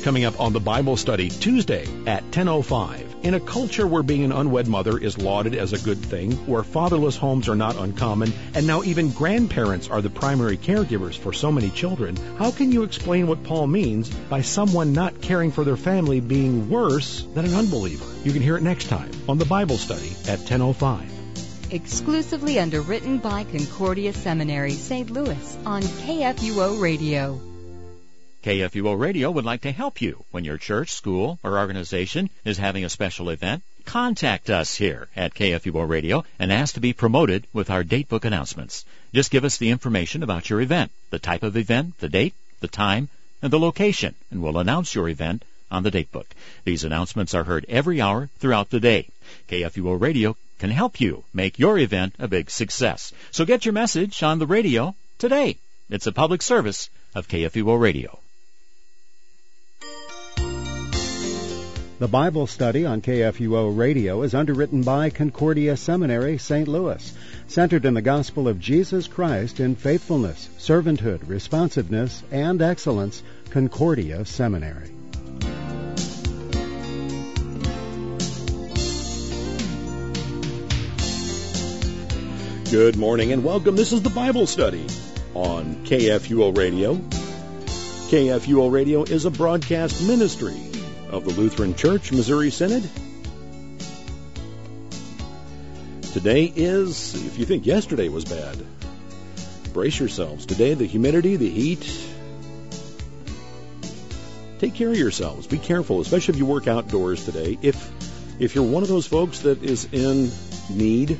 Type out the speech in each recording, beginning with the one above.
Coming up on the Bible Study Tuesday at 10:05. In a culture where being an unwed mother is lauded as a good thing, where fatherless homes are not uncommon, and now even grandparents are the primary caregivers for so many children, how can you explain what Paul means by someone not caring for their family being worse than an unbeliever? You can hear it next time on the Bible Study at 10:05. Exclusively underwritten by Concordia Seminary, St. Louis on KFUO Radio. KFUO Radio would like to help you when your church, school, or organization is having a special event. Contact us here at KFUO Radio and ask to be promoted with our datebook announcements. Just give us the information about your event, the type of event, the date, the time, and the location, and we'll announce your event on the datebook. These announcements are heard every hour throughout the day. KFUO Radio can help you make your event a big success. So get your message on the radio today. It's a public service of KFUO Radio. The Bible Study on KFUO Radio is underwritten by Concordia Seminary, St. Louis, centered in the gospel of Jesus Christ in faithfulness, servanthood, responsiveness, and excellence. Concordia Seminary. Good morning and welcome. This is the Bible Study on KFUO Radio. KFUO Radio is a broadcast ministry of the Lutheran Church Missouri Synod. Today is, if you think yesterday was bad, brace yourselves. Today, the humidity, the heat. Take care of yourselves. Be careful, especially if you work outdoors today. If you're one of those folks that is in need,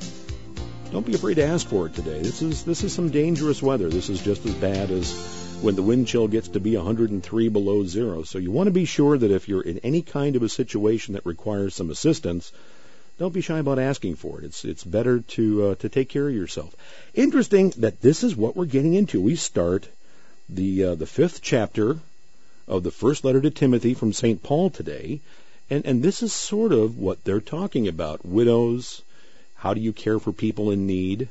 don't be afraid to ask for it today. This is some dangerous weather. This is just as bad as when the wind chill gets to be 103 below zero. So you want to be sure that if you're in any kind of a situation that requires some assistance, don't be shy about asking for it. It's better to take care of yourself. Interesting that this is what we're getting into. We start the fifth chapter of the first letter to Timothy from St. Paul today, and this is sort of what they're talking about. Widows, how do you care for people in need?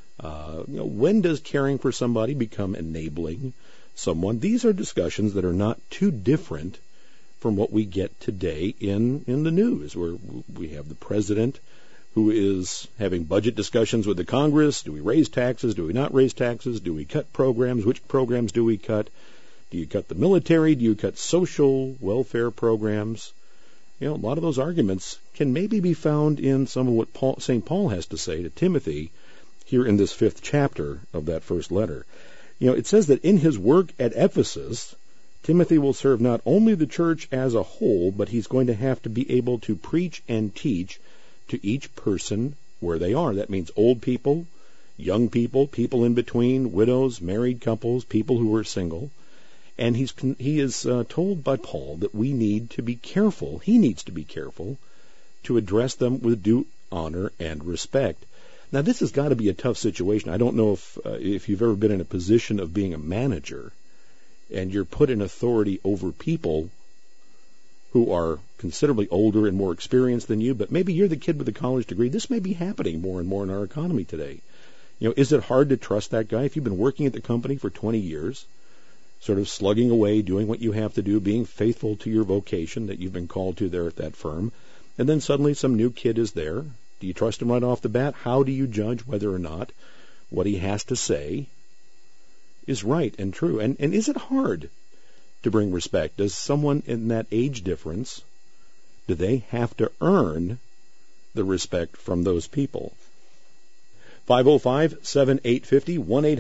When does caring for somebody become enabling someone? These are discussions that are not too different from what we get today in the news, where we have the president who is having budget discussions with the Congress. Do we raise taxes? Do we not raise taxes? Do we cut programs? Which programs do we cut? Do you cut the military? Do you cut social welfare programs? A lot of those arguments can maybe be found in some of what St. Paul has to say to Timothy here in this fifth chapter of that first letter. It says that in his work at Ephesus, Timothy will serve not only the church as a whole, but he's going to have to be able to preach and teach to each person where they are. That means old people, young people, people in between, widows, married couples, people who are single. And he is told by Paul that we need to be careful. He needs to be careful to address them with due honor and respect. Now, this has got to be a tough situation. I don't know if you've ever been in a position of being a manager and you're put in authority over people who are considerably older and more experienced than you, but maybe you're the kid with a college degree. This may be happening more and more in our economy today. Is it hard to trust that guy? If you've been working at the company for 20 years, sort of slugging away, doing what you have to do, being faithful to your vocation that you've been called to there at that firm, and then suddenly some new kid is there. Do you trust him right off the bat? How do you judge whether or not what he has to say is right and true? And is it hard to bring respect? Does someone in that age difference, do they have to earn the respect from those people? 505-7850,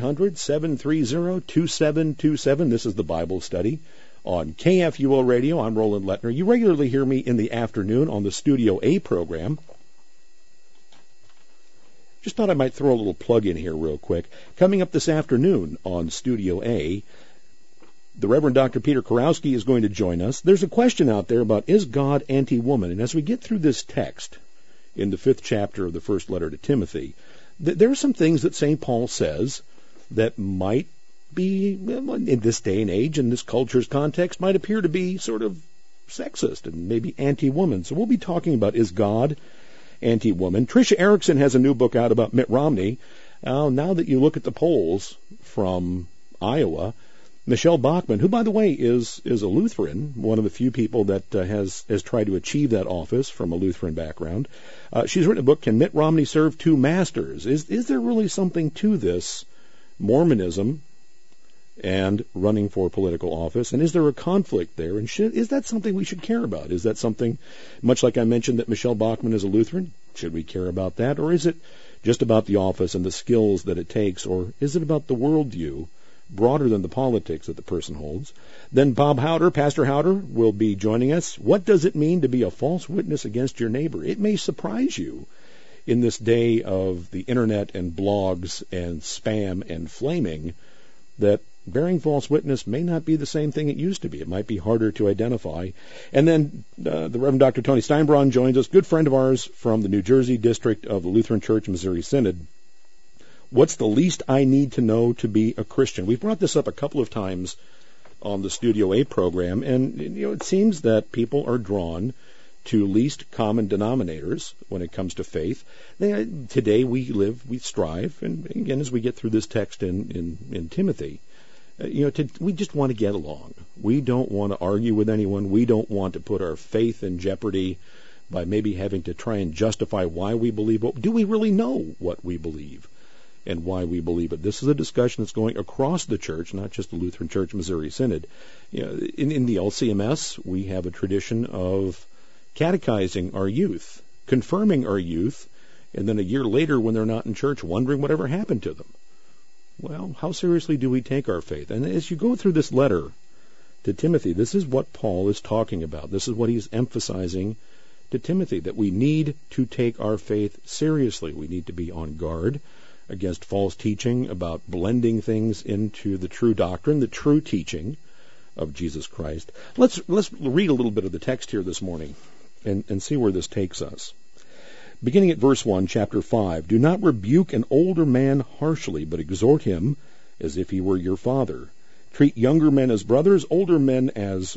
1-800-730-2727. This is the Bible Study on KFUO Radio. I'm Roland Lettner. You regularly hear me in the afternoon on the Studio A program. Just thought I might throw a little plug in here real quick. Coming up this afternoon on Studio A, the Reverend Dr. Peter Kurowski is going to join us. There's a question out there about, is God anti-woman? And as we get through this text in the fifth chapter of the first letter to Timothy, there are some things that St. Paul says that might be, in this day and age, in this culture's context, might appear to be sort of sexist and maybe anti-woman. So we'll be talking about, is God anti-woman? Tricia Erickson has a new book out about Mitt Romney. Now that you look at the polls from Iowa, Michelle Bachmann, who, by the way, is a Lutheran, one of the few people that has tried to achieve that office from a Lutheran background. She's written a book, Can Mitt Romney Serve Two Masters? Is there really something to this Mormonism and running for political office? And is there a conflict there? And is that something we should care about? Is that something, much like I mentioned that Michelle Bachmann is a Lutheran, should we care about that? Or is it just about the office and the skills that it takes? Or is it about the worldview broader than the politics that the person holds? Then Bob Howder, Pastor Howder, will be joining us. What does it mean to be a false witness against your neighbor? It may surprise you in this day of the internet and blogs and spam and flaming that bearing false witness may not be the same thing it used to be. It might be harder to identify. And then the Reverend Dr. Tony Steinbraun joins us, good friend of ours from the New Jersey district of the Lutheran Church Missouri Synod. What's the least I need to know to be a Christian? We've brought this up a couple of times on the Studio A program, and it seems that people are drawn to least common denominators when it comes to faith. Today we strive, and again, as we get through this text in Timothy, we just want to get along. We don't want to argue with anyone. We don't want to put our faith in jeopardy by maybe having to try and justify why we believe what. Do we really know what we believe and why we believe it? This is a discussion that's going across the church, not just the Lutheran Church Missouri Synod. In the LCMS, we have a tradition of catechizing our youth, confirming our youth, and then a year later when they're not in church, wondering whatever happened to them. Well, how seriously do we take our faith? And as you go through this letter to Timothy, this is what Paul is talking about. This is what he's emphasizing to Timothy, that we need to take our faith seriously. We need to be on guard against false teaching about blending things into the true doctrine, the true teaching of Jesus Christ. Let's read a little bit of the text here this morning and see where this takes us. Beginning at verse 1, chapter 5, do not rebuke an older man harshly, but exhort him as if he were your father. Treat younger men as brothers, older women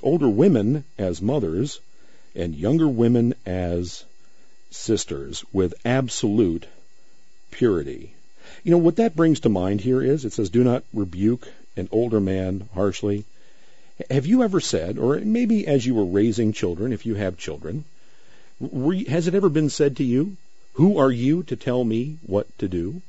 as mothers, and younger women as sisters, with absolute purity. What that brings to mind here is, it says, do not rebuke an older man harshly. Have you ever said, or maybe as you were raising children, if you have children, has it ever been said to you, who are you to tell me what to do?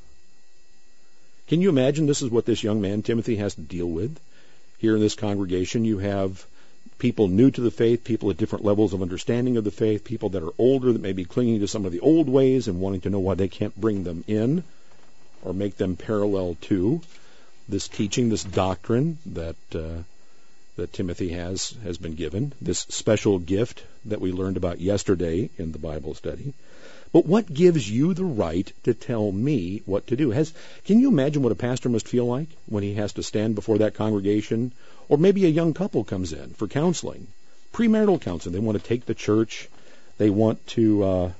Can you imagine this is what this young man, Timothy, has to deal with? Here in this congregation, you have people new to the faith, people at different levels of understanding of the faith, people that are older that may be clinging to some of the old ways and wanting to know why they can't bring them in or make them parallel to this teaching, this doctrine that Timothy has been given, this special gift that we learned about yesterday in the Bible study. But what gives you the right to tell me what to do? Can you imagine what a pastor must feel like when he has to stand before that congregation? Or maybe a young couple comes in for counseling, premarital counseling. They want to take the church. They want to,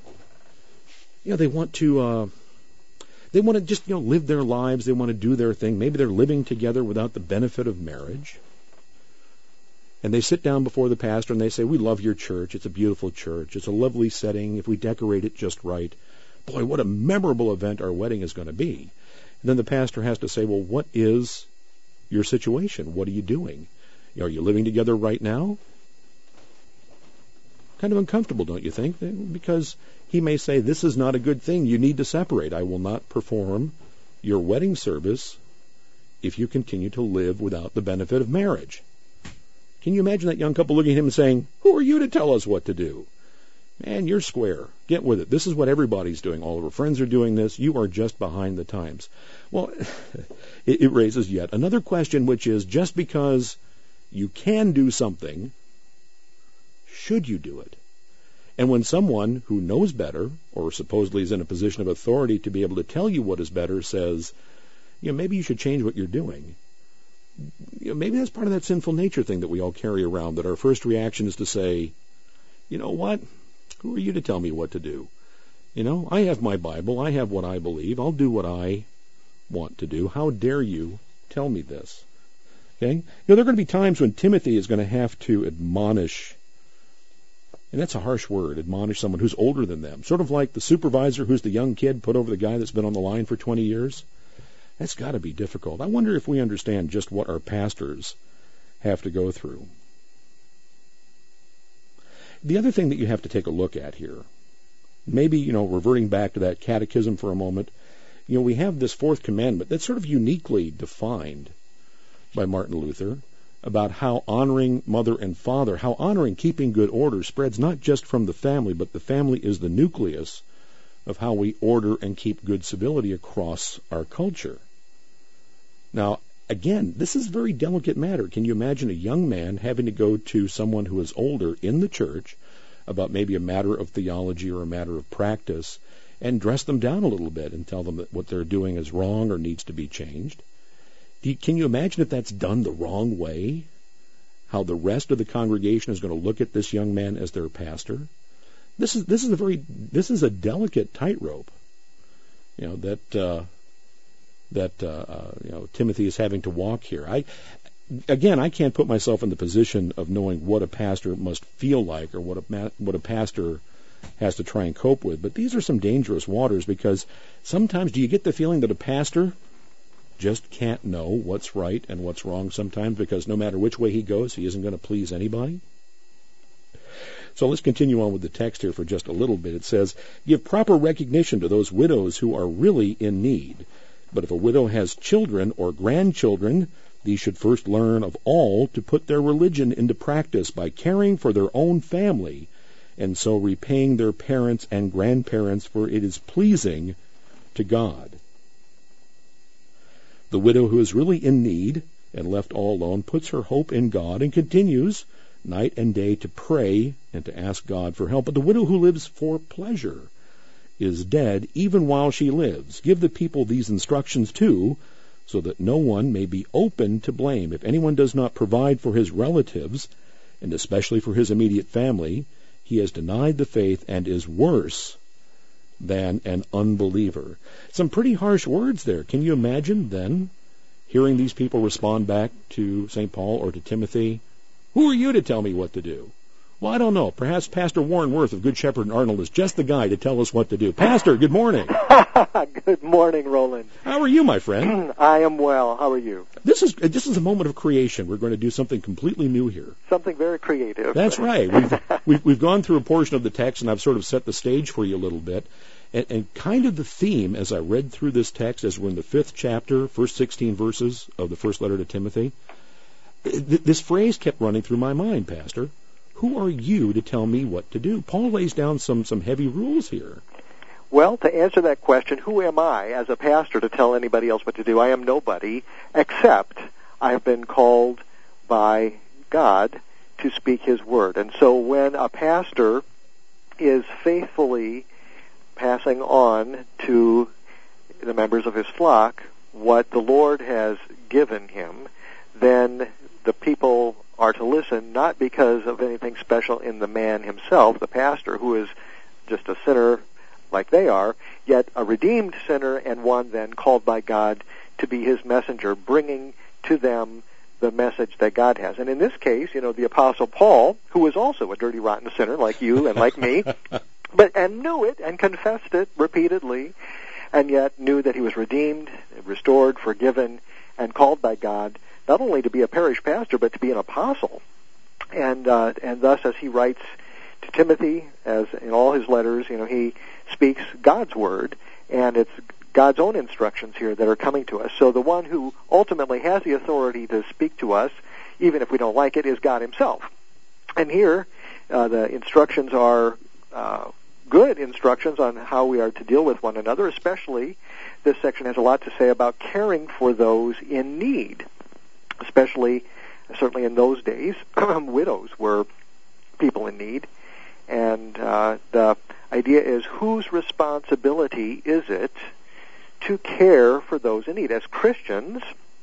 they want to just, live their lives. They want to do their thing. Maybe they're living together without the benefit of marriage. And they sit down before the pastor and they say, we love your church. It's a beautiful church. It's a lovely setting. If we decorate it just right, boy, what a memorable event our wedding is going to be. And then the pastor has to say, well, what is your situation? What are you doing? Are you living together right now? Kind of uncomfortable, don't you think? Because he may say, this is not a good thing. You need to separate. I will not perform your wedding service if you continue to live without the benefit of marriage. Can you imagine that young couple looking at him and saying, who are you to tell us what to do? Man, you're square. Get with it. This is what everybody's doing. All of our friends are doing this. You are just behind the times. Well, it raises yet another question, which is, just because you can do something, should you do it? And when someone who knows better, or supposedly is in a position of authority to be able to tell you what is better, says, maybe you should change what you're doing. Maybe that's part of that sinful nature thing that we all carry around, that our first reaction is to say, you know what? Who are you to tell me what to do? I have my Bible. I have what I believe. I'll do what I want to do. How dare you tell me this? Okay? There are going to be times when Timothy is going to have to admonish, and that's a harsh word, admonish someone who's older than them. Sort of like the supervisor who's the young kid put over the guy that's been on the line for 20 years. That's got to be difficult. I wonder if we understand just what our pastors have to go through. The other thing that you have to take a look at here, maybe, reverting back to that catechism for a moment, we have this fourth commandment that's sort of uniquely defined by Martin Luther about how honoring mother and father, how honoring keeping good order spreads not just from the family, but the family is the nucleus of how we order and keep good civility across our culture. Now, again, this is a very delicate matter. Can you imagine a young man having to go to someone who is older in the church about maybe a matter of theology or a matter of practice and dress them down a little bit and tell them that what they're doing is wrong or needs to be changed? Can you imagine if that's done the wrong way? How the rest of the congregation is going to look at this young man as their pastor? This is a delicate tightrope, that Timothy is having to walk here. I can't put myself in the position of knowing what a pastor must feel like or what a pastor has to try and cope with. But these are some dangerous waters, because sometimes, do you get the feeling that a pastor just can't know what's right and what's wrong sometimes, because no matter which way he goes, he isn't going to please anybody? So let's continue on with the text here for just a little bit. It says, "Give proper recognition to those widows who are really in need. But if a widow has children or grandchildren, these should first learn of all to put their religion into practice by caring for their own family, and so repaying their parents and grandparents, for it is pleasing to God." The widow who is really in need and left all alone puts her hope in God and continues night and day to pray and to ask God for help. But the widow who lives for pleasure is dead even while she lives. Give the people these instructions too, so that no one may be open to blame. If anyone does not provide for his relatives, and especially for his immediate family, he has denied the faith and is worse than an unbeliever. Some pretty harsh words there. Can you imagine then hearing these people respond back to St. Paul or to Timothy? Who are you to tell me what to do? Well, I don't know. Perhaps Pastor Warren Worth of Good Shepherd and Arnold is just the guy to tell us what to do. Pastor, good morning. Good morning, Roland. How are you, my friend? I am well. How are you? This is a moment of creation. We're going to do something completely new here. Something very creative. That's right. We've gone through a portion of the text, and I've sort of set the stage for you a little bit. And kind of the theme, as I read through this text, as we're in the 5th chapter, first 16 verses of the first letter to Timothy, this phrase kept running through my mind, Pastor. Who are you to tell me what to do? Paul lays down some heavy rules here. Well, to answer that question, who am I as a pastor to tell anybody else what to do? I am nobody, except I have been called by God to speak His word. And so when a pastor is faithfully passing on to the members of his flock what the Lord has given him, then the people are to listen, not because of anything special in the man himself, the pastor, who is just a sinner like they are, yet a redeemed sinner and one then called by God to be His messenger, bringing to them the message that God has. And in this case, the Apostle Paul, who was also a dirty, rotten sinner like you and like me, and knew it and confessed it repeatedly, and yet knew that he was redeemed, restored, forgiven, and called by God not only to be a parish pastor, but to be an apostle. And thus, as he writes to Timothy, as in all his letters, he speaks God's word, and it's God's own instructions here that are coming to us. So the one who ultimately has the authority to speak to us, even if we don't like it, is God Himself. And here, the instructions are good instructions on how we are to deal with one another. Especially, this section has a lot to say about caring for those in need. Especially, certainly in those days, widows were people in need. And the idea is, whose responsibility is it to care for those in need? As Christians,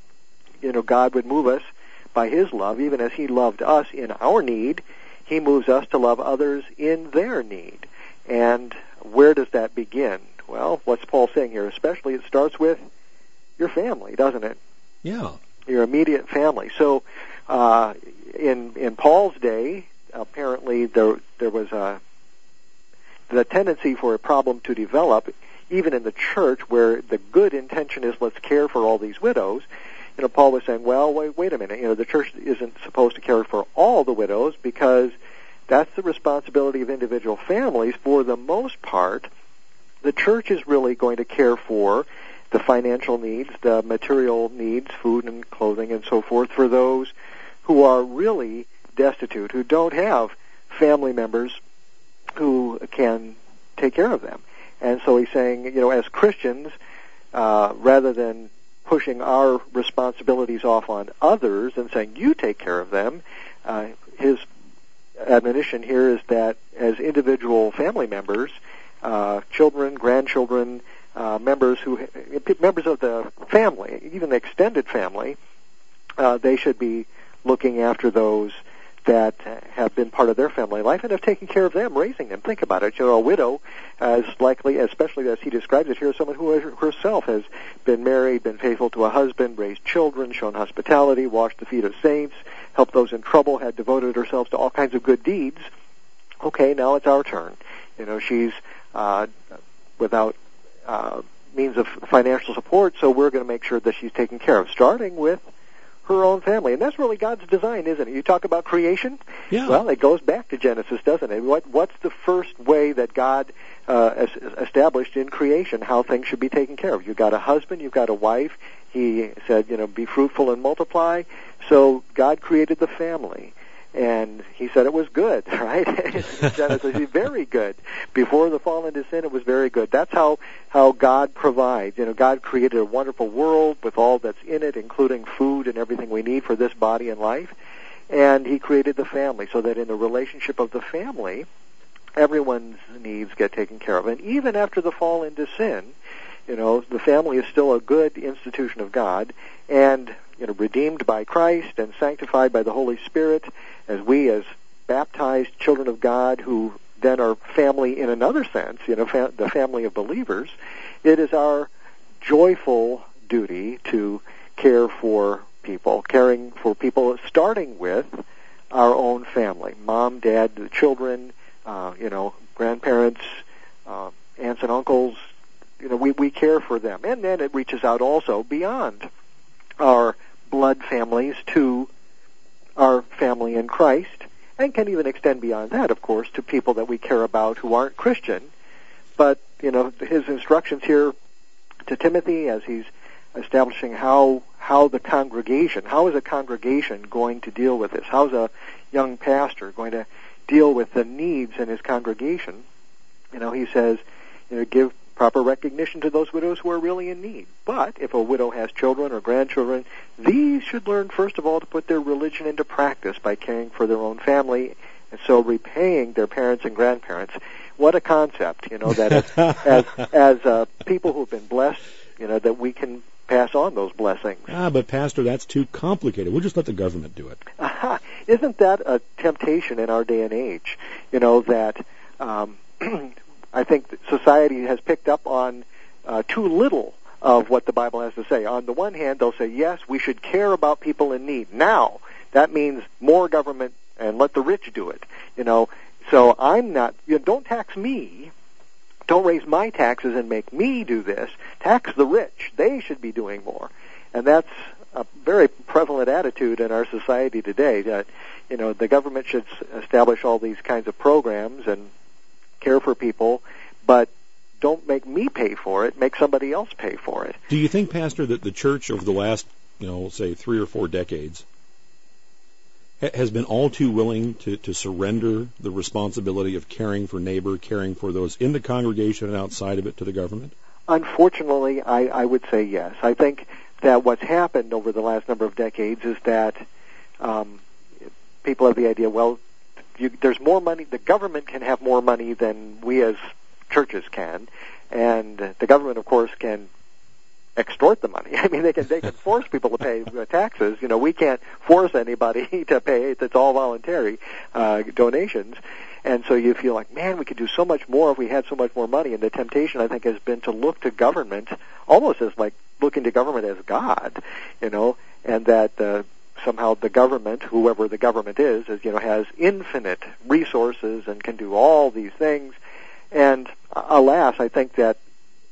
God would move us by His love, even as He loved us in our need. He moves us to love others in their need. And where does that begin? Well, what's Paul saying here? Especially, it starts with your family, doesn't it? Yeah. Your immediate family. So, in Paul's day, apparently there was the tendency for a problem to develop even in the church where the good intention is let's care for all these widows, Paul was saying, well, wait a minute, the church isn't supposed to care for all the widows because that's the responsibility of individual families. For the most part, the church is really going to care for the financial needs, the material needs, food and clothing and so forth, for those who are really destitute, who don't have family members who can take care of them. And so he's saying, as Christians, rather than pushing our responsibilities off on others and saying, you take care of them, his admonition here is that as individual family members, children, grandchildren, members of the family, even the extended family, they should be looking after those that have been part of their family life and have taken care of them, raising them. Think about it. A widow is likely, especially as he describes it here, someone who herself has been married, been faithful to a husband, raised children, shown hospitality, washed the feet of saints, helped those in trouble, had devoted herself to all kinds of good deeds. Okay, now it's our turn. She's without means of financial support, so we're going to make sure that she's taken care of, starting with her own family. And that's really God's design, isn't it? You talk about creation? Yeah. Well, it goes back to Genesis, doesn't it? What's the first way that God established in creation how things should be taken care of? You've got a husband, you've got a wife. He said, be fruitful and multiply. So God created the family. And he said it was good, right? Genesis, very good. Before the fall into sin, it was very good. That's how God provides. God created a wonderful world with all that's in it, including food and everything we need for this body and life. And he created the family so that in the relationship of the family, everyone's needs get taken care of. And even after the fall into sin, the family is still a good institution of God, and redeemed by Christ and sanctified by the Holy Spirit, as baptized children of God who then are family in another sense, the family of believers, it is our joyful duty to care for people, caring for people starting with our own family, mom, dad, the children, grandparents, aunts and uncles. We care for them. And then it reaches out also beyond our blood families to our family in Christ, and can even extend beyond that, of course, to people that we care about who aren't Christian. But, his instructions here to Timothy as he's establishing how the congregation, how is a congregation going to deal with this? How's a young pastor going to deal with the needs in his congregation? He says, give proper recognition to those widows who are really in need. But if a widow has children or grandchildren, these should learn, first of all, to put their religion into practice by caring for their own family, and so repaying their parents and grandparents. What a concept, that as people who have been blessed, that we can pass on those blessings. But Pastor, that's too complicated. We'll just let the government do it. Isn't that a temptation in our day and age? That I think that society has picked up on too little of what the Bible has to say. On the one hand, they'll say, yes, we should care about people in need. Now, that means more government and let the rich do it. So I'm not, don't tax me. Don't raise my taxes and make me do this. Tax the rich. They should be doing more. And that's a very prevalent attitude in our society today, that, the government should establish all these kinds of programs and care for people, but don't make me pay for it. Make somebody else pay for it. Do you think, Pastor, that the church over the last, say 3 or 4 decades has been all too willing to surrender the responsibility of caring for neighbor, caring for those in the congregation and outside of it to the government? Unfortunately, I would say yes. I think that what's happened over the last number of decades is that people have the idea, there's more money, the government can have more money than we as churches can, and the government, of course, can extort the money. I mean, they can force people to pay taxes. We can't force anybody to pay. It's all voluntary donations. And so you feel like, man, we could do so much more if we had so much more money. And the temptation, I think, has been to look to government almost as like looking to government as God, and that somehow the government, whoever the government is, has infinite resources and can do all these things. And alas, I think that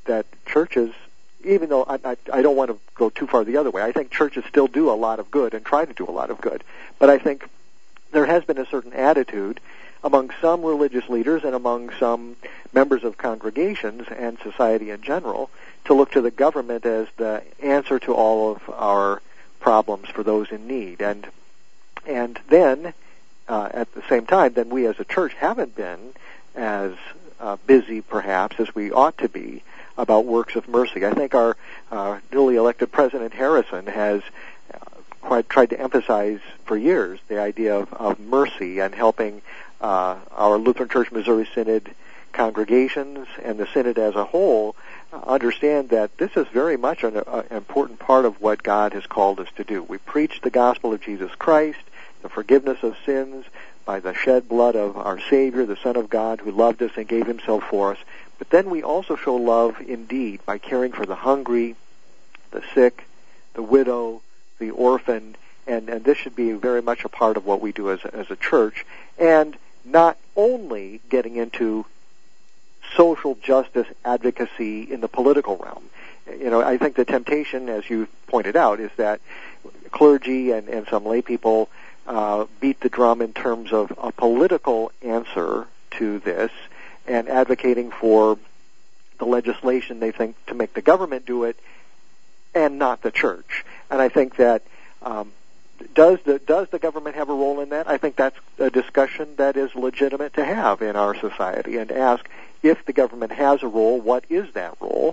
that churches, even though I don't want to go too far the other way, I think churches still do a lot of good and try to do a lot of good. But I think there has been a certain attitude among some religious leaders and among some members of congregations and society in general to look to the government as the answer to all of our problems for those in need. And then, at the same time, then we as a church haven't been as busy, perhaps, as we ought to be about works of mercy. I think our newly elected President Harrison has quite tried to emphasize for years the idea of mercy and helping our Lutheran Church Missouri Synod congregations and the Synod as a whole understand that this is very much an important part of what God has called us to do. We preach the gospel of Jesus Christ, the forgiveness of sins by the shed blood of our Savior, the Son of God, who loved us and gave himself for us. But then we also show love indeed by caring for the hungry, the sick, the widow, the orphan, and this should be very much a part of what we do as a church, and not only getting into social justice advocacy in the political realm. You know, I think the temptation, as you pointed out, is that clergy and some lay people beat the drum in terms of a political answer to this and advocating for the legislation they think to make the government do it and not the church. And I think that does the government have a role in that? I think that's a discussion that is legitimate to have in our society, and ask if the government has a role, what is that role?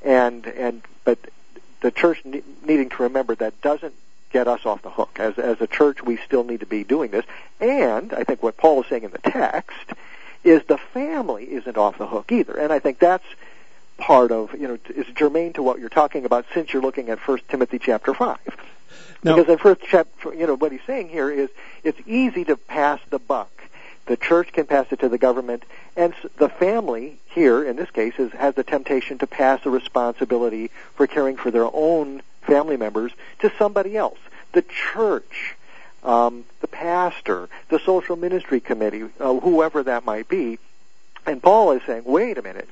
But the church needing to remember that doesn't get us off the hook. As a church, we still need to be doing this. And I think what Paul is saying in the text is the family isn't off the hook either. And I think that's part of, is germane to what you're talking about, since you're looking at 1 Timothy chapter 5. Now, because in first chapter, what he's saying here is it's easy to pass the buck. The church can pass it to the government, and the family here, in this case, has the temptation to pass the responsibility for caring for their own family members to somebody else. The church, the pastor, the social ministry committee, whoever that might be. And Paul is saying, wait a minute.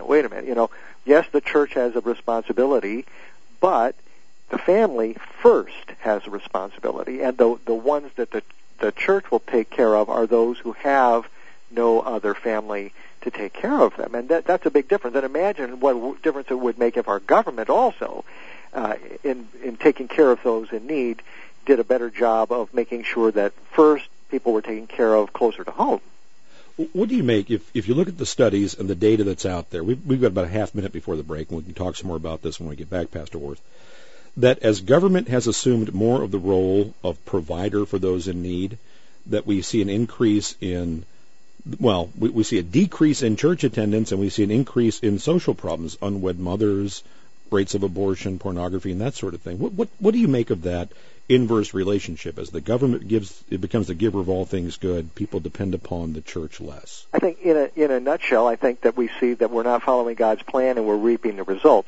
Yes, the church has a responsibility, but the family first has a responsibility, and the ones that the church will take care of are those who have no other family to take care of them. And that's a big difference. And imagine what difference it would make if our government also, in taking care of those in need, did a better job of making sure that first people were taken care of closer to home. What do you make, if you look at the studies and the data that's out there, we've got about a half minute before the break, and we can talk some more about this when we get back, Pastor Worth, that as government has assumed more of the role of provider for those in need, that we see an increase in, we see a decrease in church attendance, and we see an increase in social problems, unwed mothers, rates of abortion, pornography, and that sort of thing. What do you make of that inverse relationship? As the government it becomes the giver of all things good, people depend upon the church less. I think in a nutshell, I think that we see that we're not following God's plan and we're reaping the results.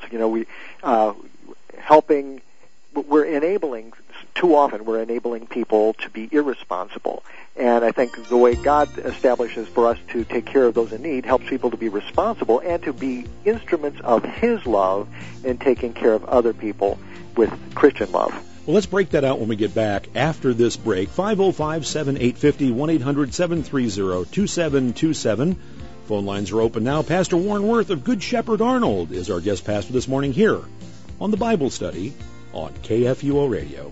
Too often we're enabling people to be irresponsible. And I think the way God establishes for us to take care of those in need helps people to be responsible and to be instruments of His love in taking care of other people with Christian love. Well, let's break that out when we get back after this break. 505-7850, 1-800-730-2727. Phone lines are open now. Pastor Warren Worth of Good Shepherd Arnold is our guest pastor this morning here on the Bible Study on KFUO Radio.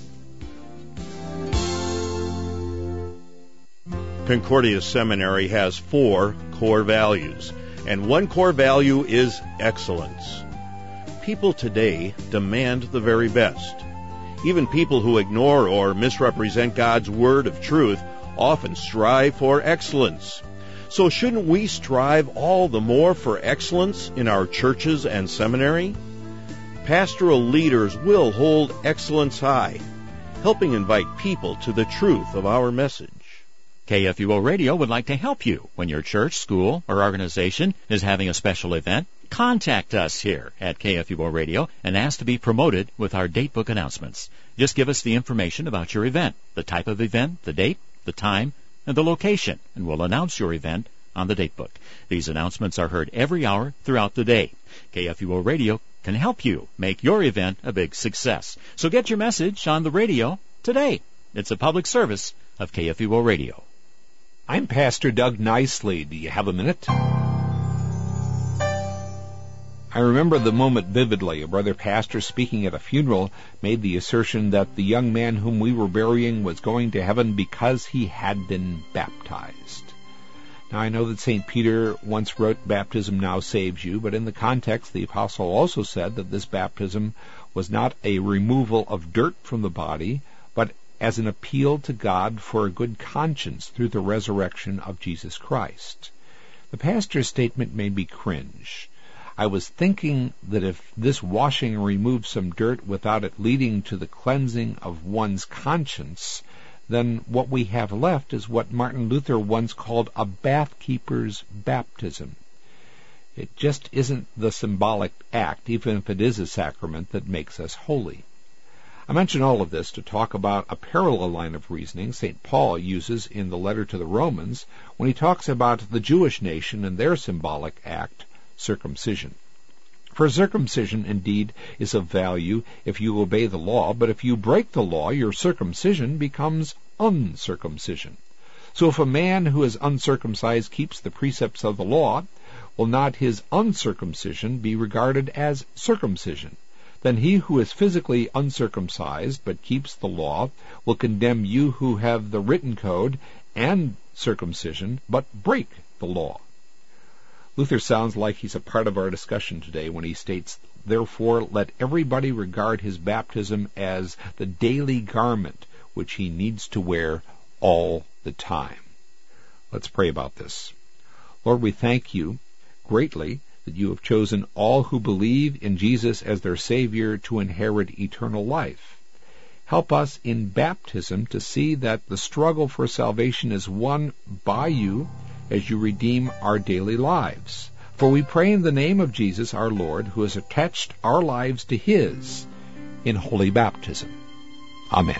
Concordia Seminary has 4 core values, and one core value is excellence. People today demand the very best. Even people who ignore or misrepresent God's word of truth often strive for excellence. So shouldn't we strive all the more for excellence in our churches and seminary? Pastoral leaders will hold excellence high, helping invite people to the truth of our message. KFUO Radio would like to help you when your church, school, or organization is having a special event. Contact us here at KFUO Radio and ask to be promoted with our datebook announcements. Just give us the information about your event, the type of event, the date, the time, and the location, and we'll announce your event on the Datebook. These announcements are heard every hour throughout the day. KFUO Radio can help you make your event a big success. So get your message on the radio today. It's a public service of KFUO Radio. I'm Pastor Doug Nicely. Do you have a minute? I remember the moment vividly. A brother pastor speaking at a funeral made the assertion that the young man whom we were burying was going to heaven because he had been baptized. Now, I know that St. Peter once wrote, "Baptism now saves you," but in the context, the apostle also said that this baptism was not a removal of dirt from the body, but as an appeal to God for a good conscience through the resurrection of Jesus Christ. The pastor's statement made me cringe. I was thinking that if this washing removed some dirt without it leading to the cleansing of one's conscience, then what we have left is what Martin Luther once called a bathkeeper's baptism. It just isn't the symbolic act, even if it is a sacrament, that makes us holy. I mention all of this to talk about a parallel line of reasoning St. Paul uses in the letter to the Romans when he talks about the Jewish nation and their symbolic act, circumcision. For circumcision, indeed, is of value if you obey the law, but if you break the law, your circumcision becomes uncircumcision. So if a man who is uncircumcised keeps the precepts of the law, will not his uncircumcision be regarded as circumcision? Then he who is physically uncircumcised but keeps the law will condemn you who have the written code and circumcision but break the law. Luther sounds like he's a part of our discussion today when he states, "Therefore let everybody regard his baptism as the daily garment which he needs to wear all the time." Let's pray about this. Lord, we thank you greatly that you have chosen all who believe in Jesus as their Savior to inherit eternal life. Help us in baptism to see that the struggle for salvation is won by you as you redeem our daily lives. For we pray in the name of Jesus our Lord, who has attached our lives to his in holy baptism. Amen.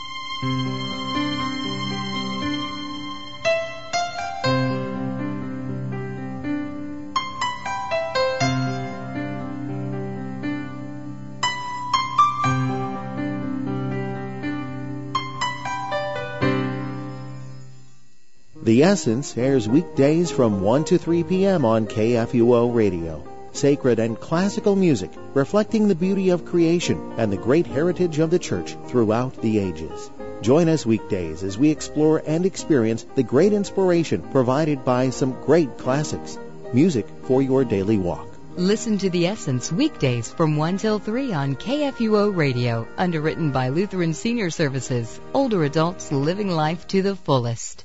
The Essence airs weekdays from 1 to 3 p.m. on KFUO Radio. Sacred and classical music reflecting the beauty of creation and the great heritage of the Church throughout the ages. Join us weekdays as we explore and experience the great inspiration provided by some great classics. Music for your daily walk. Listen to The Essence weekdays from 1 till 3 on KFUO Radio, underwritten by Lutheran Senior Services. Older adults living life to the fullest.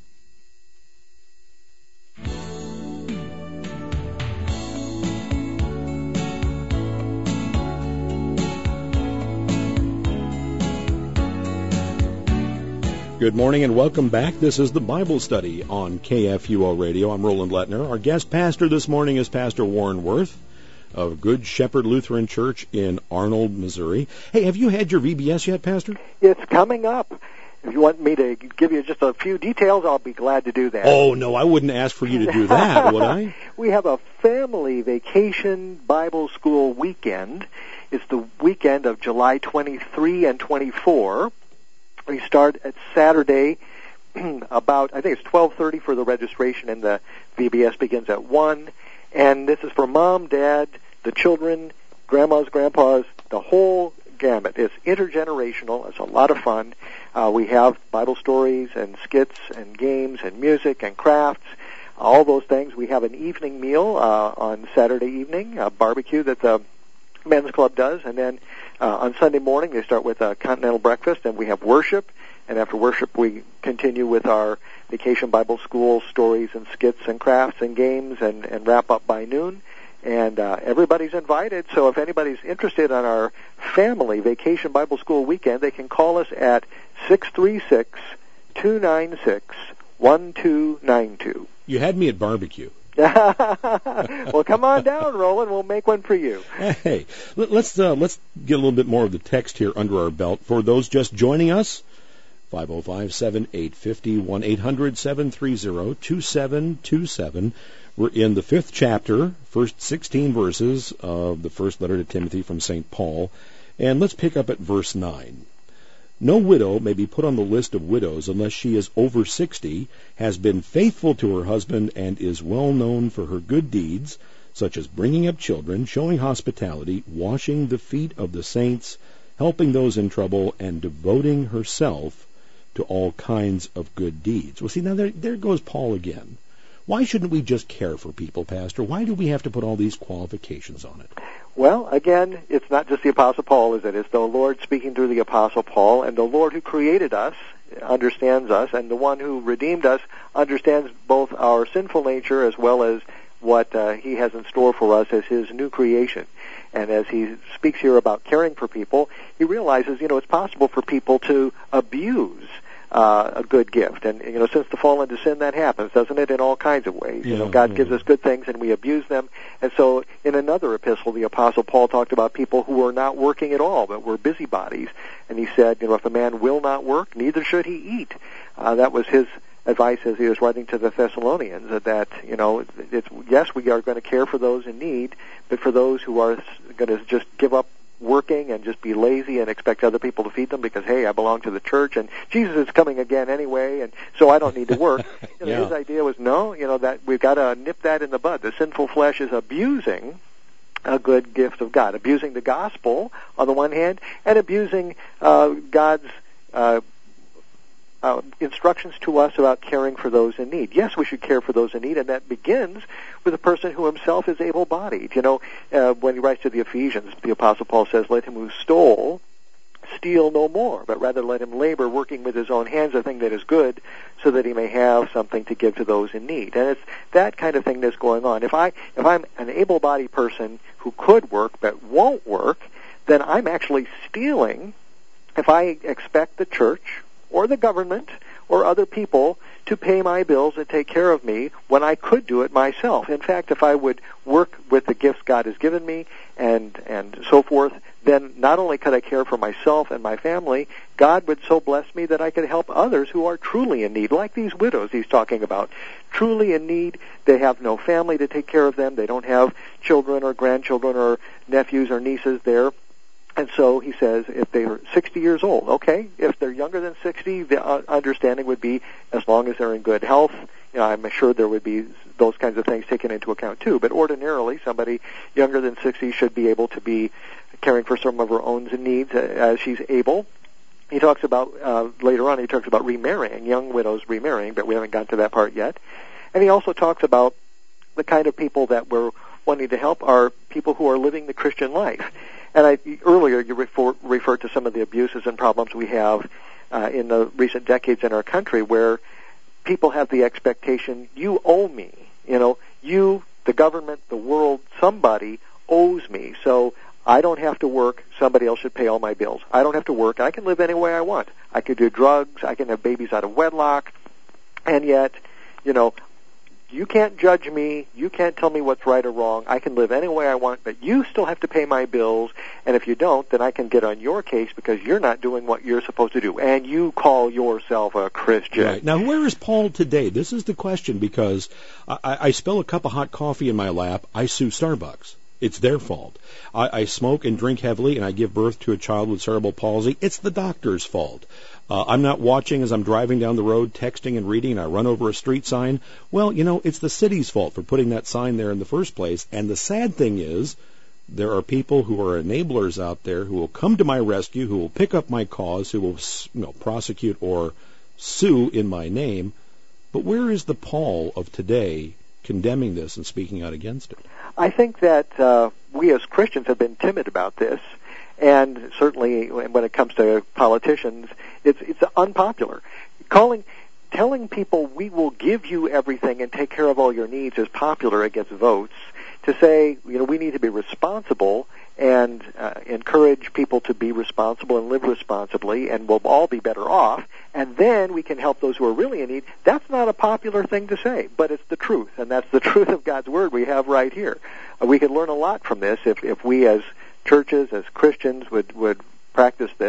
Good morning and welcome back. This is the Bible Study on KFUO Radio. I'm Roland Lettner. Our guest pastor this morning is Pastor Warren Worth of Good Shepherd Lutheran Church in Arnold, Missouri. Hey, have you had your VBS yet, Pastor? It's coming up. If you want me to give you just a few details, I'll be glad to do that. Oh, no, I wouldn't ask for you to do that, would I? We have a family vacation Bible school weekend. It's the weekend of July 23 and 24. We start at Saturday about, I think it's 12:30 for the registration, and the VBS begins at 1. And this is for Mom, Dad, the children, grandmas, grandpas, the whole gamut. It's intergenerational. It's a lot of fun. We have Bible stories and skits and games and music and crafts, all those things. We have an evening meal on Saturday evening, a barbecue that the men's club does, and then on Sunday morning they start with a continental breakfast, and we have worship, and after worship we continue with our Vacation Bible School stories and skits and crafts and games, and wrap up by noon. And everybody's invited, so if anybody's interested on our family Vacation Bible School weekend, they can call us at 636-296-1292. You had me at barbecue. Well, come on down, Roland. We'll make one for you. Hey, let's get a little bit more of the text here under our belt. For those just joining us, 505-7850, 1-800-730-2727. We're in the 5th chapter, first 16 verses of the first letter to Timothy from St. Paul. And let's pick up at verse 9. No widow may be put on the list of widows unless she is over 60, has been faithful to her husband, and is well known for her good deeds, such as bringing up children, showing hospitality, washing the feet of the saints, helping those in trouble, and devoting herself to all kinds of good deeds. Well, see, now there goes Paul again. Why shouldn't we just care for people, Pastor? Why do we have to put all these qualifications on it? Well, again, it's not just the Apostle Paul, is it? It's the Lord speaking through the Apostle Paul, and the Lord who created us understands us, and the one who redeemed us understands both our sinful nature as well as what he has in store for us as his new creation. And as he speaks here about caring for people, he realizes, it's possible for people to abuse a good gift. And, since the fall into sin, that happens, doesn't it, in all kinds of ways. God gives us good things and we abuse them. And so in another epistle, the Apostle Paul talked about people who were not working at all, but were busybodies. And he said, if a man will not work, neither should he eat. That was his advice as he was writing to the Thessalonians, that, yes, we are going to care for those in need, but for those who are going to just give up working and just be lazy and expect other people to feed them because, hey, I belong to the church and Jesus is coming again anyway, and so I don't need to work. His idea was, that we've got to nip that in the bud. The sinful flesh is abusing a good gift of God, abusing the gospel on the one hand, and abusing God's instructions to us about caring for those in need. Yes, we should care for those in need, and that begins with a person who himself is able-bodied. When he writes to the Ephesians, the Apostle Paul says, "Let him who stole steal no more, but rather let him labor, working with his own hands a thing that is good, so that he may have something to give to those in need." And it's that kind of thing that's going on. If I'm an able-bodied person who could work but won't work, then I'm actually stealing if I expect the church or the government or other people to pay my bills and take care of me when I could do it myself. In fact, if I would work with the gifts God has given me and so forth, then not only could I care for myself and my family, God would so bless me that I could help others who are truly in need, like these widows he's talking about. Truly in need, they have no family to take care of them, they don't have children or grandchildren or nephews or nieces there. And so he says, if they're 60 years old, okay, if they're younger than 60, the understanding would be as long as they're in good health. I'm sure there would be those kinds of things taken into account too. But ordinarily, somebody younger than 60 should be able to be caring for some of her own needs as she's able. He talks about, later on, he talks about remarrying, young widows remarrying, but we haven't gotten to that part yet. And he also talks about the kind of people that we're wanting to help are people who are living the Christian life. And earlier you referred to some of the abuses and problems we have in the recent decades in our country, where people have the expectation, you owe me. You, the government, the world, somebody owes me. So I don't have to work. Somebody else should pay all my bills. I don't have to work. I can live any way I want. I could do drugs. I can have babies out of wedlock. And yet, you can't judge me. You can't tell me what's right or wrong. I can live any way I want, but you still have to pay my bills. And if you don't, then I can get on your case because you're not doing what you're supposed to do. And you call yourself a Christian. Right. Now, where is Paul today? This is the question, because I spill a cup of hot coffee in my lap. I sue Starbucks. It's their fault. I smoke and drink heavily, and I give birth to a child with cerebral palsy. It's the doctor's fault. I'm not watching as I'm driving down the road, texting and reading, and I run over a street sign. Well, it's the city's fault for putting that sign there in the first place. And the sad thing is, there are people who are enablers out there who will come to my rescue, who will pick up my cause, who will prosecute or sue in my name. But where is the Paul of today condemning this and speaking out against it? I think that we as Christians have been timid about this. And certainly when it comes to politicians, it's unpopular. Telling people we will give you everything and take care of all your needs is popular. It gets votes. To say, we need to be responsible and encourage people to be responsible and live responsibly, and we'll all be better off, and then we can help those who are really in need, that's not a popular thing to say, but it's the truth, and that's the truth of God's Word we have right here. We can learn a lot from this if we as churches, as Christians, would practice this.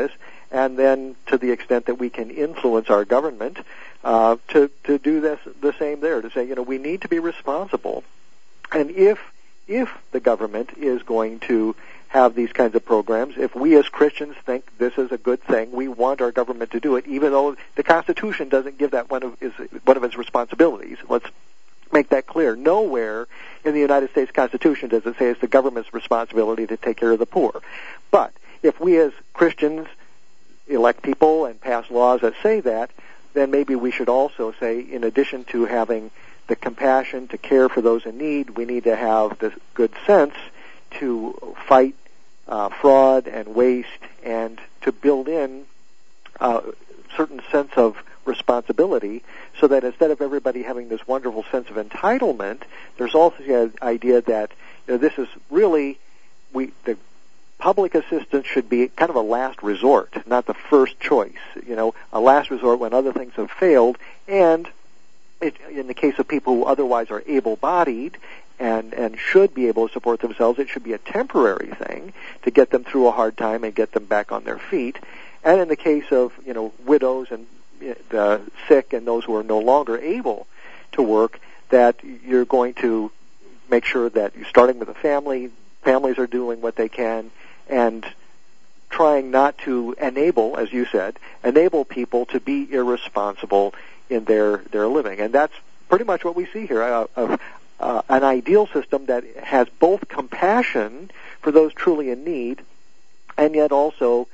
and then to the extent that we can influence our government, to do the same there, to say, we need to be responsible. And if the government is going to have these kinds of programs, if we as Christians think this is a good thing, we want our government to do it, even though the Constitution doesn't give that one of its responsibilities. Let's make that clear. Nowhere in the United States Constitution does it say it's the government's responsibility to take care of the poor. But if we as Christians elect people and pass laws that say that, then maybe we should also say, in addition to having the compassion to care for those in need, we need to have the good sense to fight fraud and waste, and to build in a certain sense of responsibility, so that instead of everybody having this wonderful sense of entitlement, there's also the idea that this is really, the public assistance should be kind of a last resort, not the first choice. A last resort when other things have failed, and in the case of people who otherwise are able-bodied and should be able to support themselves, it should be a temporary thing to get them through a hard time and get them back on their feet. And in the case of widows and the sick and those who are no longer able to work, that you're going to make sure that you're starting with a family, families are doing what they can, and trying not to enable, as you said, people to be irresponsible in their living. And that's pretty much what we see here, of an ideal system that has both compassion for those truly in need, and yet also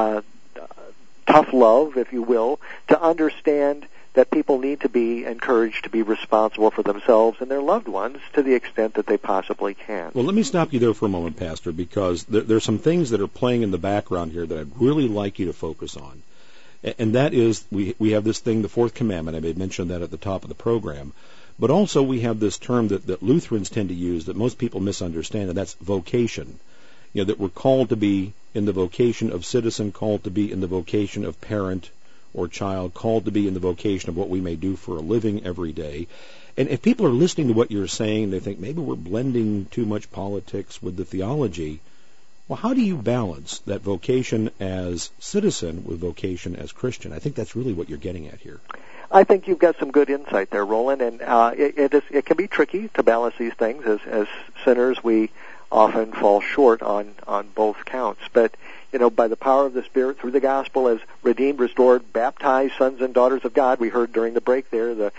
tough love, if you will, to understand that people need to be encouraged to be responsible for themselves and their loved ones to the extent that they possibly can. Well, let me stop you there for a moment, Pastor, because there's some things that are playing in the background here that I'd really like you to focus on. And that is, we have this thing, the fourth commandment. I made mention of that at the top of the program. But also we have this term that Lutherans tend to use that most people misunderstand, and that's vocation. That we're called to be in the vocation of citizen, called to be in the vocation of parent or child, called to be in the vocation of what we may do for a living every day. And if people are listening to what you're saying, they think maybe we're blending too much politics with the theology. Well, how do you balance that vocation as citizen with vocation as Christian? I think that's really what you're getting at here. I think you've got some good insight there, Roland, and it can be tricky to balance these things. As sinners, we often fall short on both counts. But, by the power of the Spirit, through the gospel, as redeemed, restored, baptized sons and daughters of God, we heard during the break there the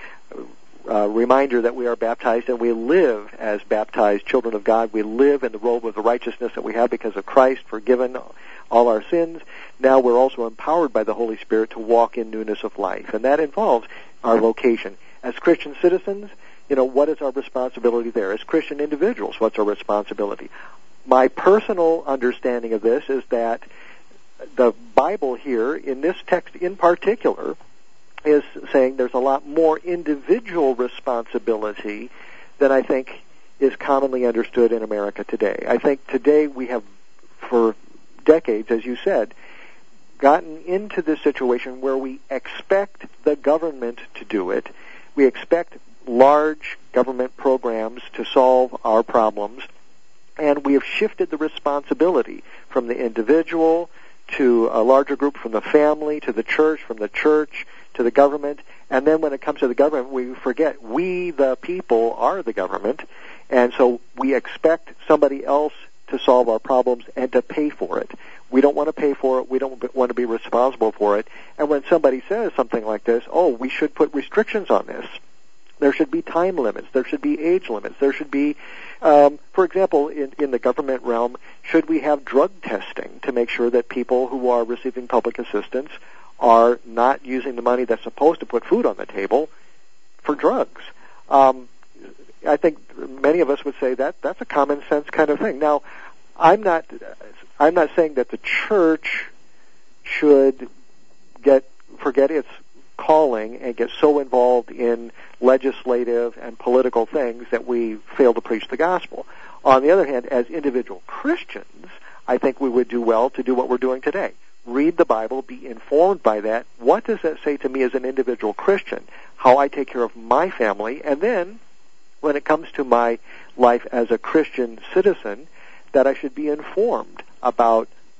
reminder that we are baptized and we live as baptized children of God. We live in the robe of the righteousness that we have because of Christ, forgiven all our sins. Now we're also empowered by the Holy Spirit to walk in newness of life, and that involves our vocation. As Christian citizens, what is our responsibility there? As Christian individuals, what's our responsibility? My personal understanding of this is that the Bible here, in this text in particular, is saying there's a lot more individual responsibility than I think is commonly understood in America today. I think today we have, for decades, as you said, gotten into this situation where we expect the government to do it. We expect large government programs to solve our problems, and we have shifted the responsibility from the individual to a larger group, from the family to the church, from the church to the government, and then when it comes to the government, we forget we, the people, are the government, and so we expect somebody else to solve our problems and to pay for it. We don't want to pay for it. We don't want to be responsible for it. And when somebody says something like this, we should put restrictions on this. There should be time limits. There should be age limits. There should be, for example, in the government realm, should we have drug testing to make sure that people who are receiving public assistance are not using the money that's supposed to put food on the table for drugs? I think many of us would say that's a common sense kind of thing. Now, I'm not saying that the church should forget its calling and get so involved in legislative and political things that we fail to preach the gospel. On the other hand, as individual Christians, I think we would do well to do what we're doing today. Read the Bible, be informed by that. What does that say to me as an individual Christian? How I take care of my family, and then when it comes to my life as a Christian citizen, that I should be informed about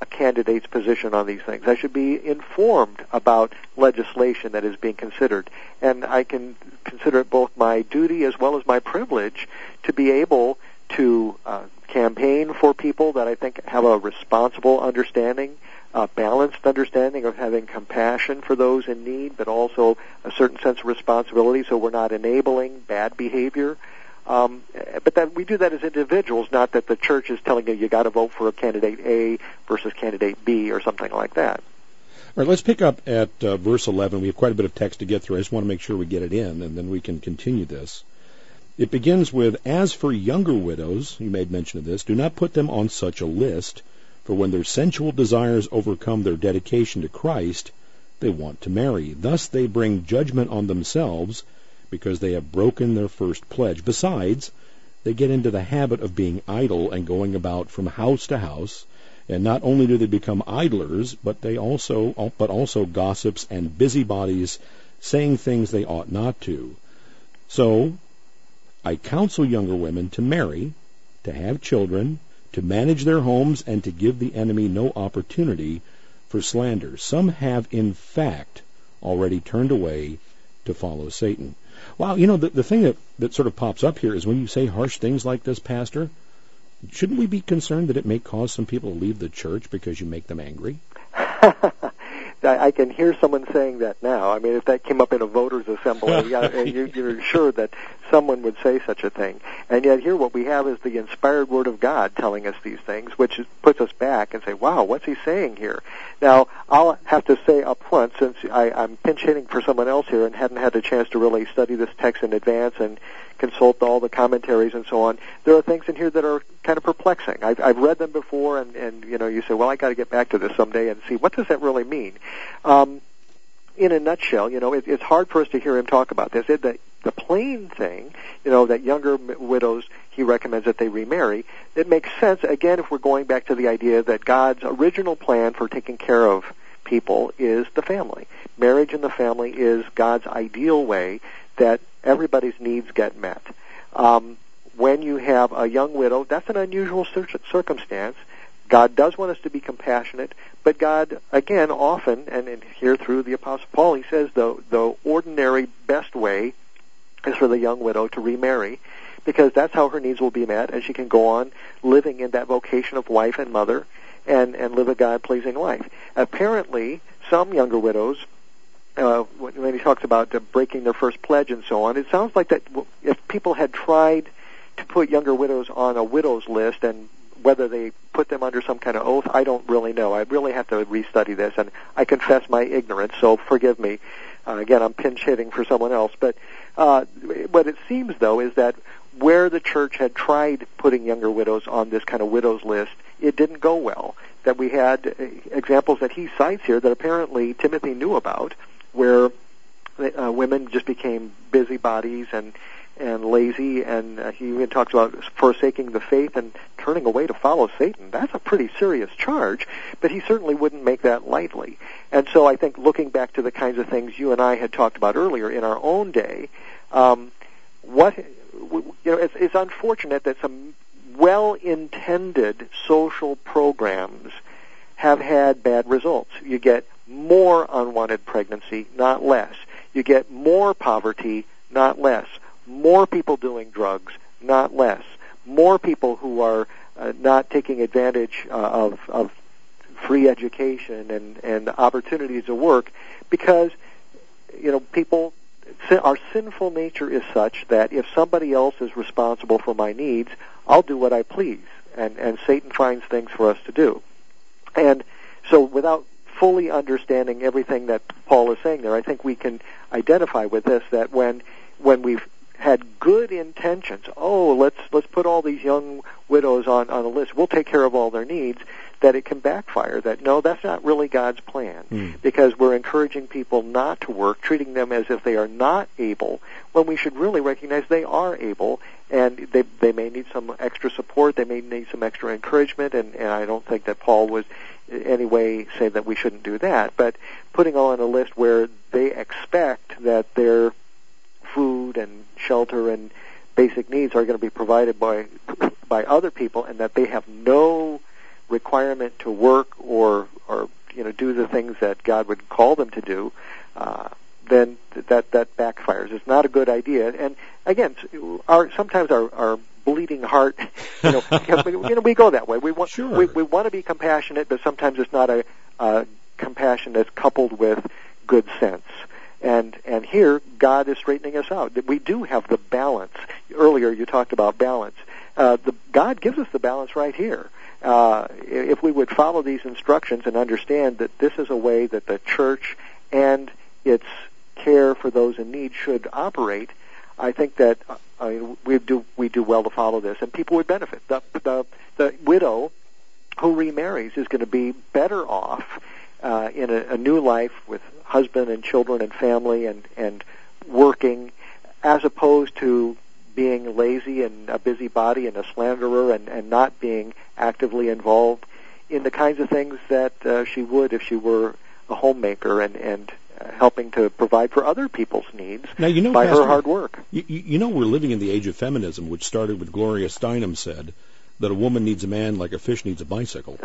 a candidate's position on these things. I should be informed about legislation that is being considered. And I can consider it both my duty as well as my privilege to be able to campaign for people that I think have a responsible understanding, a balanced understanding of having compassion for those in need, but also a certain sense of responsibility so we're not enabling bad behavior. But that we do that as individuals, not that the church is telling you got to vote for a candidate A versus candidate B or something like that. All right, let's pick up at verse 11. We have quite a bit of text to get through. I just want to make sure we get it in, and then we can continue this. It begins with, "As for younger widows," you made mention of this, "do not put them on such a list, for when their sensual desires overcome their dedication to Christ, they want to marry. Thus they bring judgment on themselves, because they have broken their first pledge. Besides, they get into the habit of being idle and going about from house to house, and not only do they become idlers, but also gossips and busybodies, saying things they ought not to. So I counsel younger women to marry, to have children, to manage their homes, and to give the enemy no opportunity for slander. Some have, in fact, already turned away to follow Satan." Wow, the thing that sort of pops up here is when you say harsh things like this, Pastor, shouldn't we be concerned that it may cause some people to leave the church because you make them angry? I can hear someone saying that now. I mean, if that came up in a voters' assembly, you're sure that someone would say such a thing. And yet here what we have is the inspired Word of God telling us these things, which puts us back and say, wow, what's he saying here? Now, I'll have to say up front, since I'm pinch hitting for someone else here and hadn't had a chance to really study this text in advance and consult all the commentaries and so on, there are things in here that are kind of perplexing. I've read them before, and you say, well, I got to get back to this someday and see what does that really mean. In a nutshell, it's hard for us to hear him talk about this. The plain thing, that younger widows, he recommends that they remarry. It makes sense, again, if we're going back to the idea that God's original plan for taking care of people is the family. Marriage and the family is God's ideal way that everybody's needs get met. When you have a young widow, that's an unusual circumstance. God does want us to be compassionate, but God, again, often, and here through the Apostle Paul, he says the ordinary best way is for the young widow to remarry, because that's how her needs will be met, and she can go on living in that vocation of wife and mother and live a God-pleasing life. Apparently, some younger widows, when he talks about breaking their first pledge and so on, it sounds like that if people had tried to put younger widows on a widow's list, and whether they put them under some kind of oath, I don't really know. I really have to restudy this, and I confess my ignorance, so forgive me. Again, I'm pinch hitting for someone else. But what it seems, though, is that where the church had tried putting younger widows on this kind of widow's list, it didn't go well. That we had examples that he cites here that apparently Timothy knew about, where women just became busybodies and lazy, and he even talks about forsaking the faith and turning away to follow Satan. That's a pretty serious charge, but he certainly wouldn't make that lightly. And so I think looking back to the kinds of things you and I had talked about earlier in our own day, it's unfortunate that some well-intended social programs have had bad results. You get more unwanted pregnancy, not less. You get more poverty, not less. More people doing drugs, not less. More people who are not taking advantage of free education and opportunities to work, because our sinful nature is such that if somebody else is responsible for my needs, I'll do what I please, and Satan finds things for us to do. And so without fully understanding everything that Paul is saying there, I think we can identify with this, that when we've had good intentions, let's put all these young widows on a list, we'll take care of all their needs, that it can backfire, that no, that's not really God's plan, because we're encouraging people not to work, treating them as if they are not able, when we should really recognize they are able, and they may need some extra support, they may need some extra encouragement, and I don't think that Paul would in any way say that we shouldn't do that, but putting on a list where they expect that their food and shelter and basic needs are going to be provided by other people, and that they have no requirement to work or do the things that God would call them to do, then that backfires. It's not a good idea. And again, sometimes our bleeding heart, we go that way. We want we want to be compassionate, but sometimes it's not a compassion that's coupled with good sense. And here, God is straightening us out. That we do have the balance. Earlier, you talked about balance. God gives us the balance right here. If we would follow these instructions and understand that this is a way that the church and its care for those in need should operate, I think that we do well to follow this, and people would benefit. The widow who remarries is going to be better off in a new life with husband and children and family and working, as opposed to being lazy and a busybody and a slanderer and not being actively involved in the kinds of things that she would if she were a homemaker and helping to provide for other people's needs by Pastor, her hard work. We're living in the age of feminism, which started with Gloria Steinem said that a woman needs a man like a fish needs a bicycle.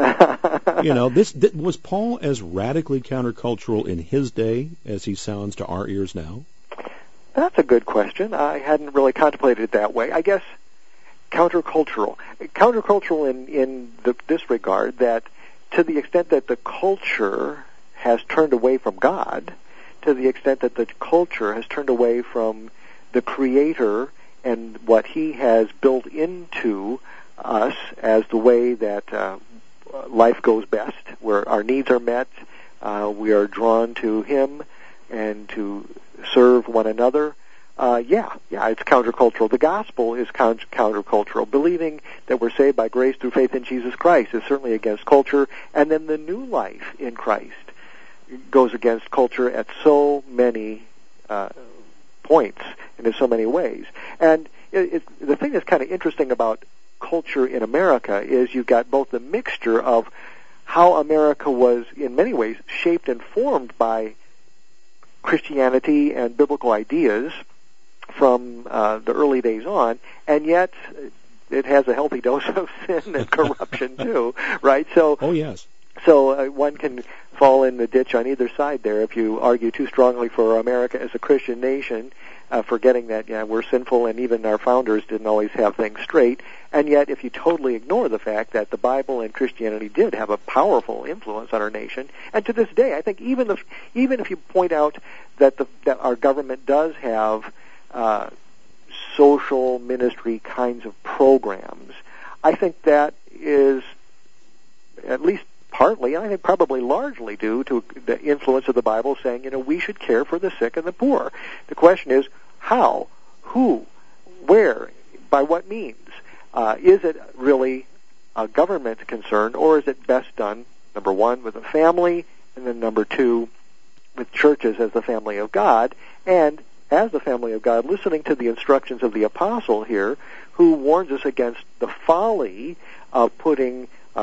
Was Paul as radically countercultural in his day as he sounds to our ears now? That's a good question. I hadn't really contemplated it that way. I guess countercultural in this regard, that to the extent that the culture has turned away from God, to the extent that the culture has turned away from the Creator and what He has built into us as the way that life goes best, where our needs are met, we are drawn to Him and to serve one another. It's countercultural. The gospel is countercultural. Believing that we're saved by grace through faith in Jesus Christ is certainly against culture, and then the new life in Christ goes against culture at so many points and in so many ways. And the thing that's kind of interesting about culture in America is you've got both the mixture of how America was in many ways shaped and formed by Christianity and biblical ideas from the early days on, and yet it has a healthy dose of sin and corruption too, right? So, oh yes. So one can fall in the ditch on either side there if you argue too strongly for America as a Christian nation, forgetting that we're sinful and even our founders didn't always have things straight. And yet, if you totally ignore the fact that the Bible and Christianity did have a powerful influence on our nation, and to this day, I think even if you point out that our government does have social ministry kinds of programs, I think that is at least partly, and I think probably largely due to the influence of the Bible saying, we should care for the sick and the poor. The question is, how, who, where, by what means? Is it really a government concern, or is it best done, number one, with a family, and then number two, with churches as the family of God, and as the family of God, listening to the instructions of the apostle here, who warns us against the folly of putting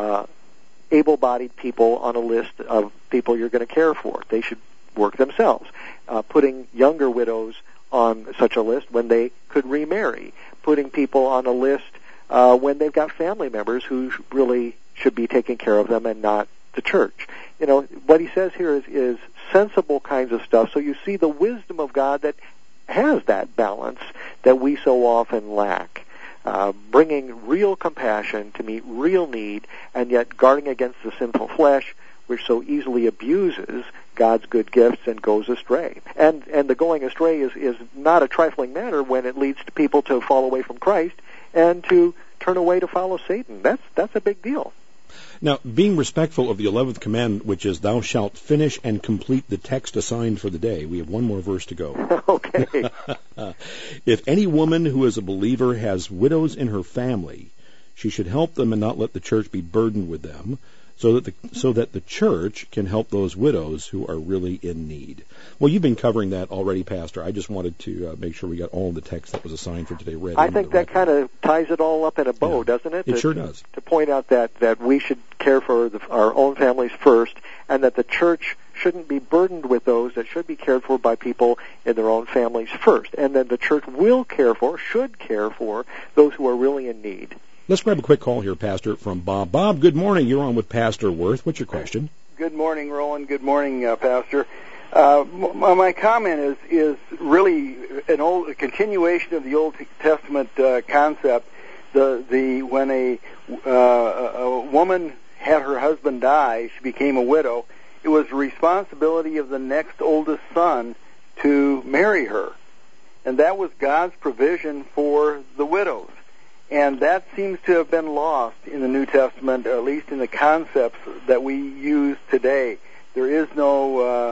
able-bodied people on a list of people you're going to care for. They should work themselves. Putting younger widows on such a list when they could remarry. Putting people on a list when they've got family members who really should be taking care of them and not the church. What he says here is sensible kinds of stuff. So you see the wisdom of God that has that balance that we so often lack. Bringing real compassion to meet real need, and yet guarding against the sinful flesh, which so easily abuses God's good gifts and goes astray. And the going astray is not a trifling matter when it leads to people to fall away from Christ and to turn away to follow Satan. That's a big deal. Now, being respectful of the 11th commandment, which is, thou shalt finish and complete the text assigned for the day. We have one more verse to go. Okay. If any woman who is a believer has widows in her family, she should help them and not let the church be burdened with them, so that the church can help those widows who are really in need. Well, you've been covering that already, Pastor. I just wanted to make sure we got all the text that was assigned for today read. I think that kind of ties it all up in a bow, doesn't it? It sure does. To point out that we should care for our own families first, and that the church shouldn't be burdened with those that should be cared for by people in their own families first. And then the church should care for those who are really in need. Let's grab a quick call here, Pastor, from Bob. Bob, good morning. You're on with Pastor Worth. What's your question? Good morning, Roland. Good morning, Pastor. My comment is really a continuation of the Old Testament concept. When a woman had her husband die, she became a widow. It was the responsibility of the next oldest son to marry her, and that was God's provision for the widows. And that seems to have been lost in the New Testament, at least in the concepts that we use today. There is no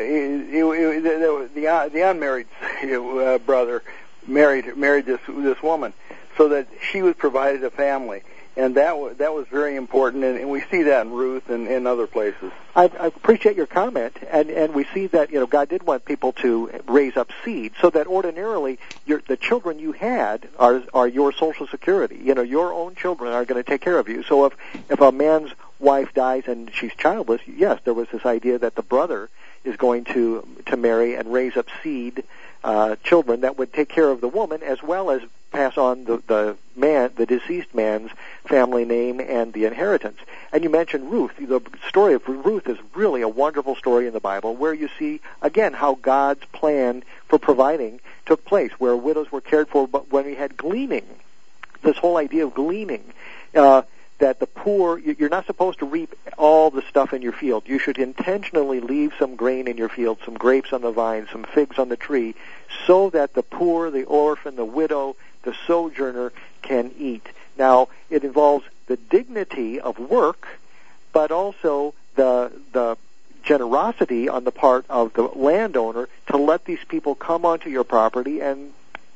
the unmarried brother married this woman, so that she was provided a family, and that was very important, and we see that in Ruth and other places. I appreciate your comment, and we see that God did want people to raise up seed, so that ordinarily the children you had are your Social Security. Your own children are going to take care of you. So if a man's wife dies and she's childless, yes, there was this idea that the brother is going to marry and raise up seed, children that would take care of the woman, as well as pass on the deceased man's family name and the inheritance. And you mentioned Ruth. The story of Ruth is really a wonderful story in the Bible, where you see again how God's plan for providing took place, where widows were cared for. But when we had gleaning, this whole idea of gleaning, that the poor, you're not supposed to reap all the stuff in your field. You should intentionally leave some grain in your field, some grapes on the vine, some figs on the tree, so that the poor, the orphan, the widow, the sojourner can eat. Now, it involves the dignity of work, but also the generosity on the part of the landowner to let these people come onto your property and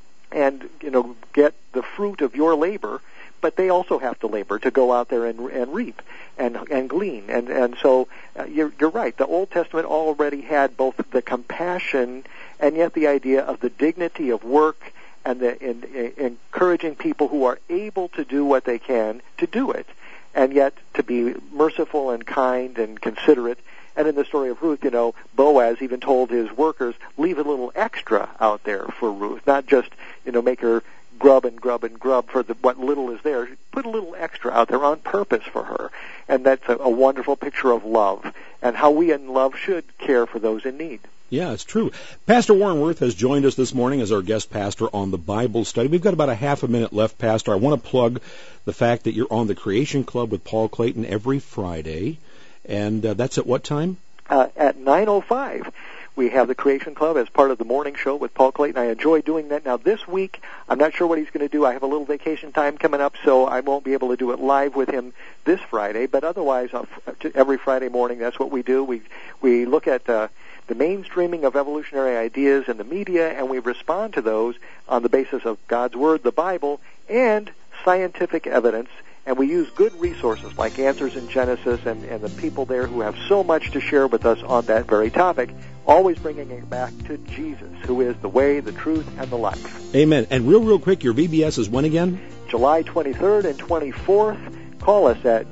get the fruit of your labor. But they also have to labor to go out there and reap and glean. And so you're right. The Old Testament already had both the compassion and yet the idea of the dignity of work and the encouraging people who are able to do what they can to do it, and yet to be merciful and kind and considerate. And in the story of Ruth, Boaz even told his workers, leave a little extra out there for Ruth, not just, make her grub and grub and grub for what little is there. Put a little extra out there on purpose for her. And that's a wonderful picture of love and how we in love should care for those in need. Yeah, it's true. Pastor Warren Worth has joined us this morning as our guest pastor on the Bible study. We've got about a half a minute left, Pastor. I want to plug the fact that you're on the Creation Club with Paul Clayton every Friday. And that's at what time? At 9:05. We have the Creation Club as part of the morning show with Paul Clayton. I enjoy doing that. Now, this week, I'm not sure what he's going to do. I have a little vacation time coming up, so I won't be able to do it live with him this Friday. But otherwise, every Friday morning, that's what we do. We look at the mainstreaming of evolutionary ideas in the media, and we respond to those on the basis of God's Word, the Bible, and scientific evidence. And we use good resources like Answers in Genesis and the people there who have so much to share with us on that very topic, always bringing it back to Jesus, who is the way, the truth, and the life. Amen. And real quick, your VBS is when again? July 23rd and 24th. Call us at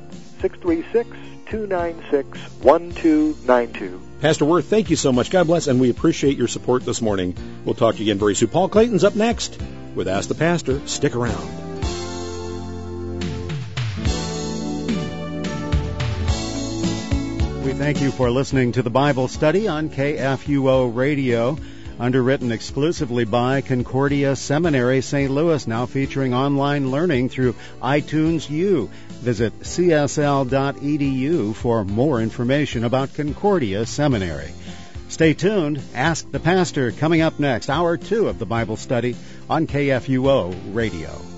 636-296-1292. Pastor Worth, thank you so much. God bless, and we appreciate your support this morning. We'll talk to you again very soon. Paul Clayton's up next with Ask the Pastor. Stick around. We thank you for listening to the Bible study on KFUO Radio, underwritten exclusively by Concordia Seminary, St. Louis, now featuring online learning through iTunes U. Visit csl.edu for more information about Concordia Seminary. Stay tuned. Ask the Pastor coming up next, hour 2 of the Bible study on KFUO Radio.